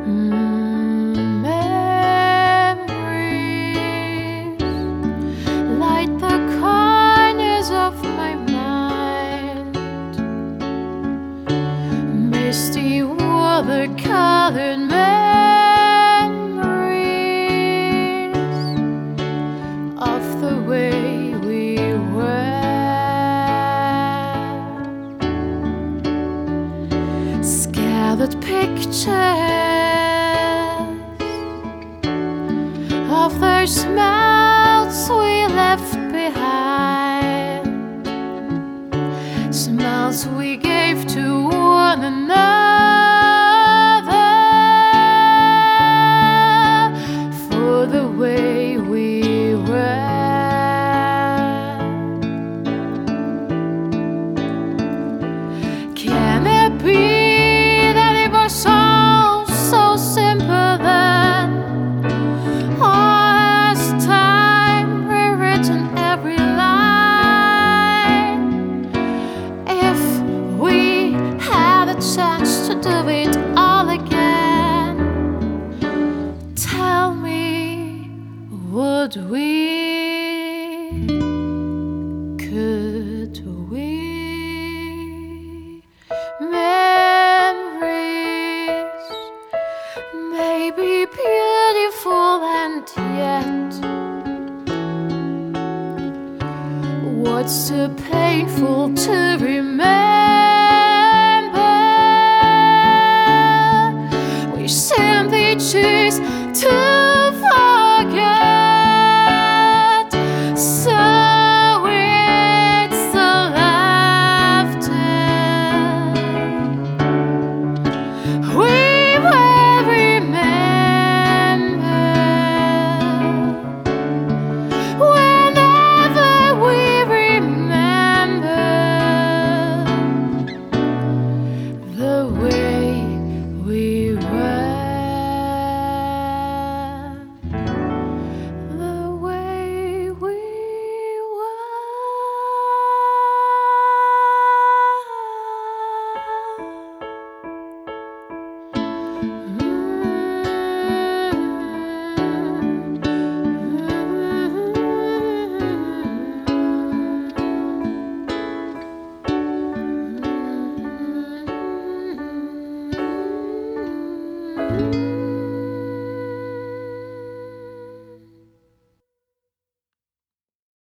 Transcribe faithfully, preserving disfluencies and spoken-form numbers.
Mm, memories light the corners of my mind. Misty watercolored memories of the way we were. Scattered pictures of the smells we left behind, smells we gave to one another for the way we were. Can it be that it was so, so simple then? Chance to do it all again. Tell me, would we? Could we? Memories may be beautiful, and yet what's too painful to remember?